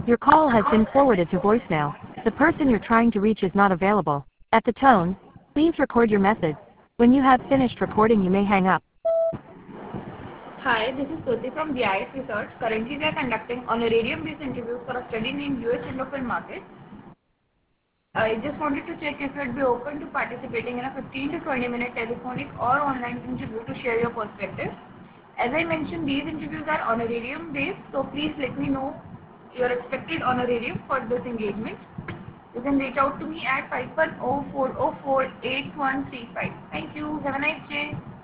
Your call has been forwarded to voicemail. The person you're trying to reach is not available. At the tone, please record your message. When you have finished recording, you may hang up. Hi, this is Jyoti from GIS Research. Currently, we are conducting honorarium-based interviews for a study named US Endophile Market. I just wanted to check if you'd be open to participating in a 15 to 20 minute telephonic or online interview to share your perspective. As I mentioned, these interviews are honorarium-based, so please let me know your expected honorarium for this engagement. You can reach out to me at 5104048135. Thank you. Have a nice day.